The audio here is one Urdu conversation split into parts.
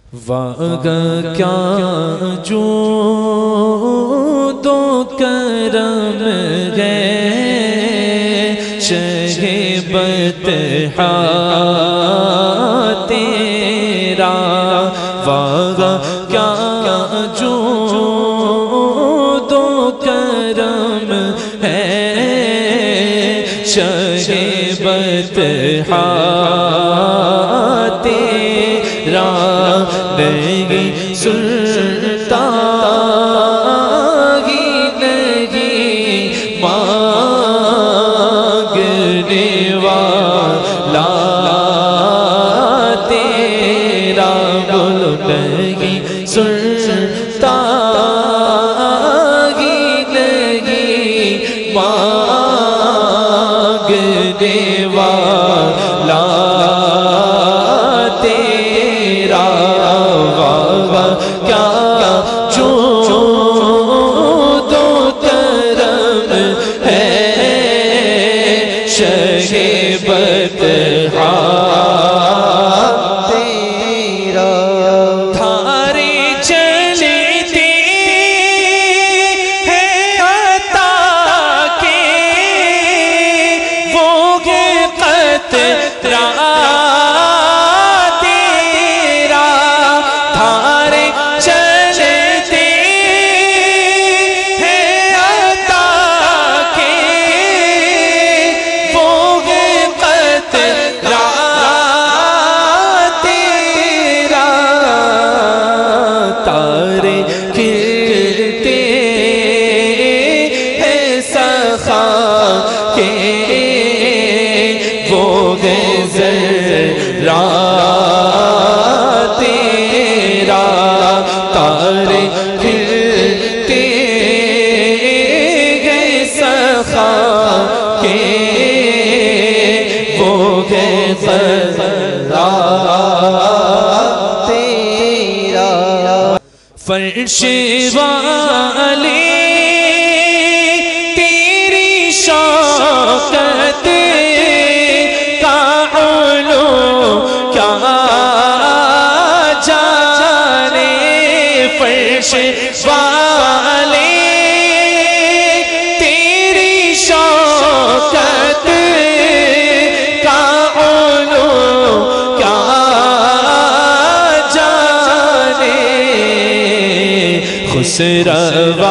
واہ کیا جود و کرم ہے شہ بطحا تیرا، واہ کیا جود و کرم ہے شہ بطحا تیرا، نہیں سنتا ہی نہیں مانگنے والا تیرا، بولو نہیں سنتا ہی نہیں مانگنے والا تیرا، کیا جود و کرم ہے شہ بطحا تیرا، دھارے چلتے ہیں عطا کے وہ ہے قطرہ تیرا، تارے کھلتے ہیں سخا کے وہ ہے ذرا تیرا، فرش والے تیری شوکت فرش والے تیری شوکت کا علو کیا جانے، خسروا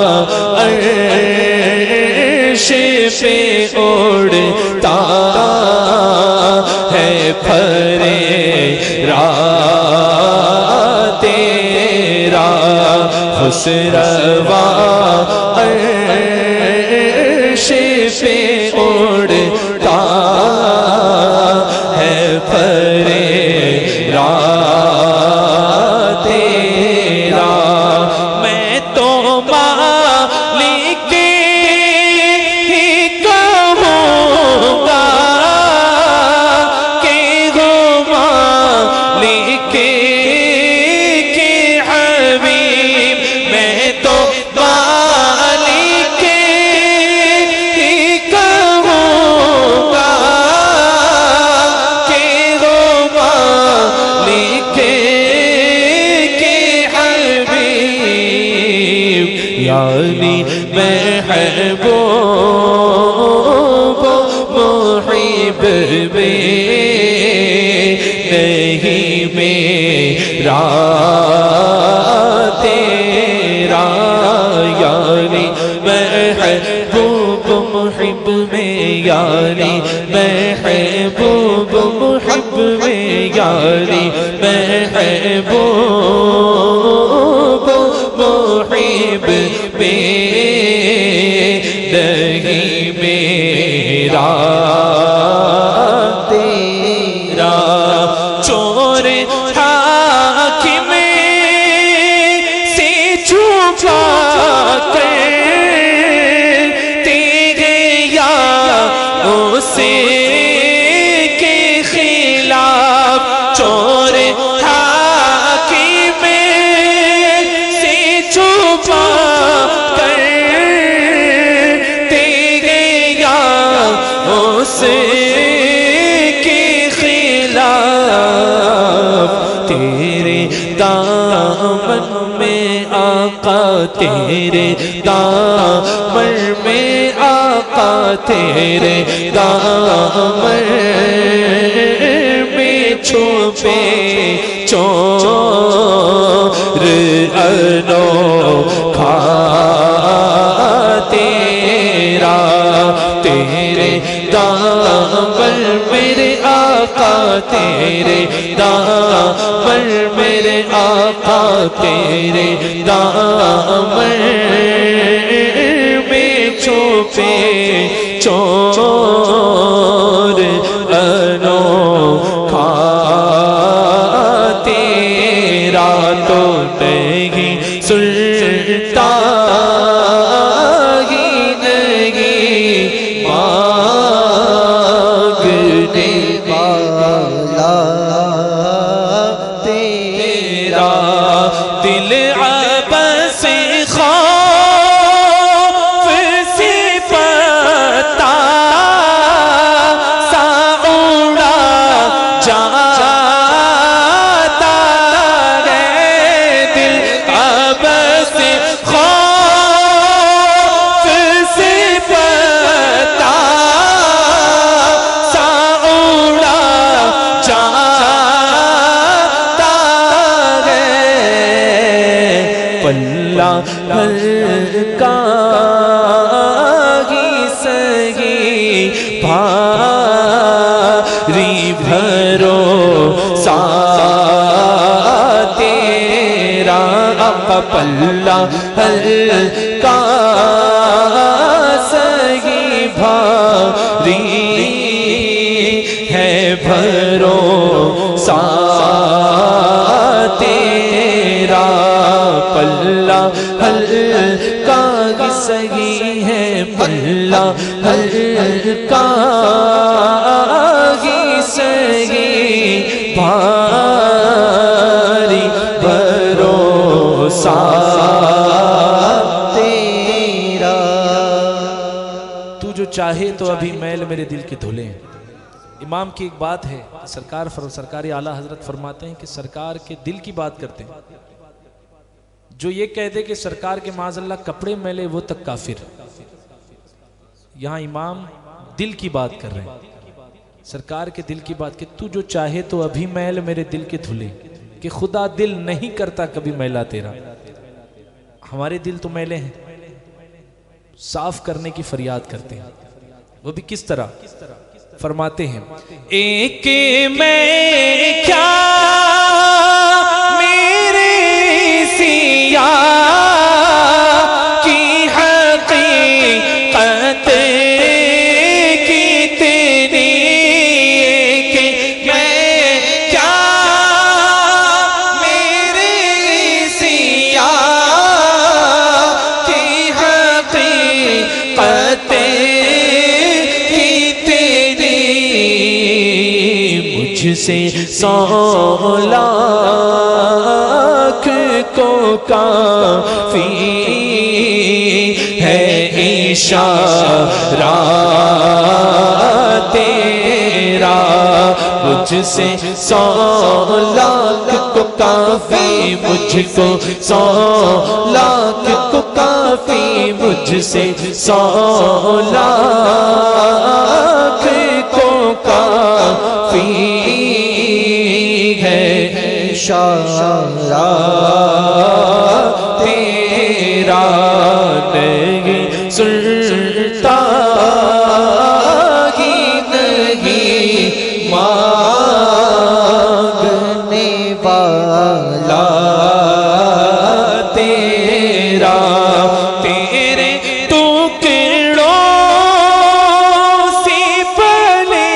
عرش پہ اڑتا ہے پھرے خسروا عرش پہ اڑتا ہے پھریرا تیرا، میں تو مالک ہی کہوں گا کہ ہو مالک یعنی محبوب محب میں نہیں میرا تیرا، یعنی محبوب محب میں، یعنی محبوب محب میں، یعنی محبوب محب میں نہیں میرا تیرا، چور حاکم سے چھپا کر تیرے یا اسے کے خلاف، چور حاکم سے چھپا کر دامن میں آقا تیرے دامن میں آقا تیرے دامن میں چھپے چور انوکھا تیرا تیرے دامن میرے آقا تیرے دامن میرے آقا تیرے دامن میں چھپے چور انوکھا تیرا تو نہیں سنتا ہی نہیں مانگنے والا تیرا دل عبس خوف سے پتا سا اڑا جاتا ہے دل عبس خوف سے پتا سا اڑا جاتا ہے پلہ ہلکا ہی سہی بھاری بھروسہ تیرا پلہ ہلکا سہی بھاری ہے بھروسہ تیرا پلہ ہلکا ہی سہی ہے پلہ ہلکا ہی سہی بھاری بھروسہ تیرا تو جو چاہے تو ابھی میل میرے دل کے دھلے امام کی ایک بات ہے سرکار اعلیٰ حضرت فرماتے ہیں کہ سرکار کے دل کی بات کرتے ہیں جو یہ کہتے کہ سرکار کے معاذ اللہ کپڑے میلے وہ تک کافر یہاں امام دل کی بات کر رہے ہیں سرکار کے دل کی بات کہ تو جو چاہے تو ابھی میل میرے دل کے دھلے کہ خدا دل نہیں کرتا کبھی میلا تیرا ہمارے دل تو میلے ہیں صاف کرنے کی فریاد کرتے ہیں وہ بھی کس طرح فرماتے ہیں ایک میں کیا میرے سیاہ کی حقیقت کتنی کہ میں کیا میرے سیاہ کی حقیقت سے 100 لاکھ کو کافی ہے اشارہ تیرا مجھ سے 100 لاکھ کو کافی مجھ کو 100 لاکھ کو کافی مجھ سے 100 لاکھ کو کافی ہے اشارہ تیرا نہیں سنتا ہی نہیں مانگنے والا تیرا تیرے ٹکڑوں سے پلے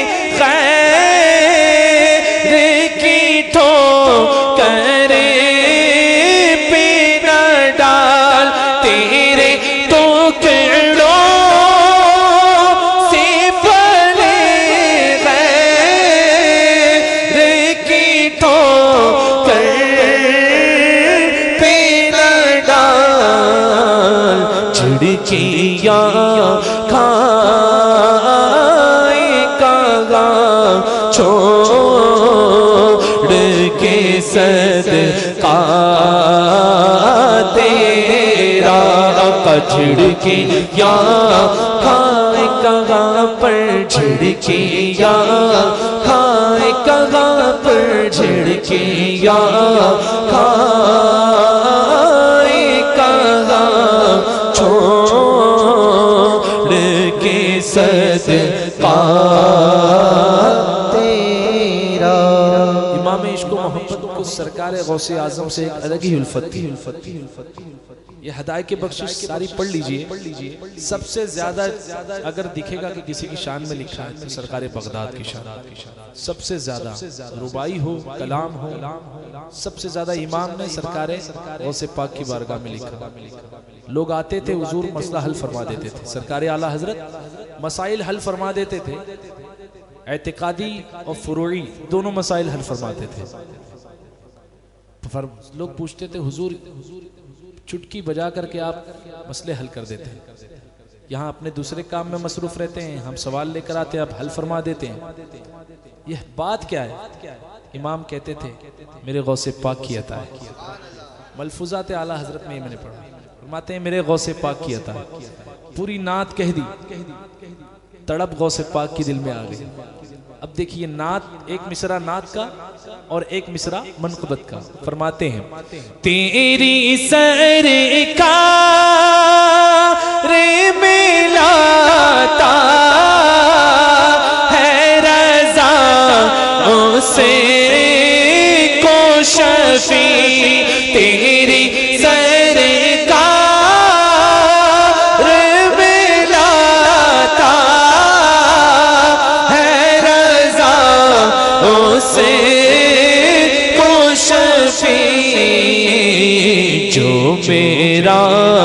خیر کی ٹھوکر پہ نہ ڈال تیرے ٹکڑوں سے پلے خیر کی ٹھوکر پہ نہ ڈال چھڑکیاں کھائے کہاں چھوڑ کے سر صدقہ تیرا جھڑکیاں کھائے کہاں پر جھڑکیاں کھائے کہاں پر جھڑکیاں کھائے کہاں چھوڑ کے صدقہ تیرا۔ امام عشق و محبت کو سرکار غوث اعظم سے ایک الگ ہی الفت تھی۔ یہ ہدایت بخشش ساری پڑھ لیجئے، سب سے زیادہ اگر دکھے گا کہ کسی کی شان میں لکھا ہے تو سرکار بغداد کی شان، سب سے زیادہ ربائی ہو کلام ہو، سب سے زیادہ امام نے سرکار غوث پاک کی بارگاہ میں لکھا۔ لوگ آتے تھے، حضور مسئلہ حل فرما دیتے تھے، سرکار اعلیٰ حضرت مسائل حل فرما دیتے تھے، اعتقادی اور فروعی دونوں مسائل حل فرماتے تھے۔ لوگ پوچھتے تھے حضور چٹکی بجا کر کے آپ مسئلے حل کر دیتے ہیں، یہاں اپنے دوسرے کام میں مصروف رہتے ہیں، ہم سوال لے کر آتے ہیں آپ حل فرما دیتے ہیں، یہ بات کیا ہے؟ امام کہتے تھے میرے غوث پاک کی عطا ہے۔ ملفوظات اعلیٰ حضرت میں نے پڑھا، فرماتے ہیں میرے غوث پاک کی عطا ہے، پوری نعت کہہ دی، تڑپ غوث پاک کی دل میں آ گئی۔ اب دیکھیے نعت، ایک مصرع نعت کا اور ایک مصرع منقبت کا، فرماتے ہیں تیری سرکار میں لاتا ہے رضا اسے کو شفیع، تیری سرکار میں لاتا ہے رضا اسے کو شفیع، جو میرا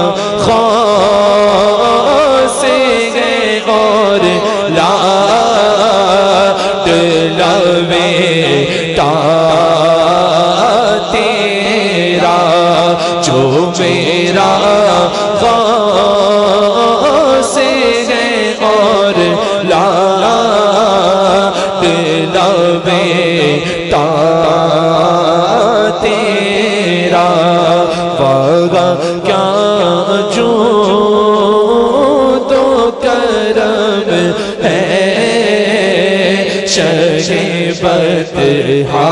خاص ہے اور لاڈ بیٹا تیرا، جو میرا خاص ہے اور لاڈ بیٹا تیرا، وہاں کیا جو تو کرم ہے شہ بدہا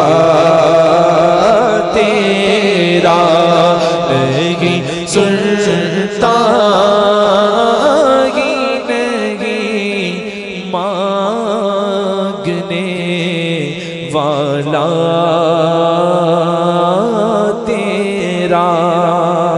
تیرا، نہیں سنتا ہی نہیں مانگنے والا تیرا۔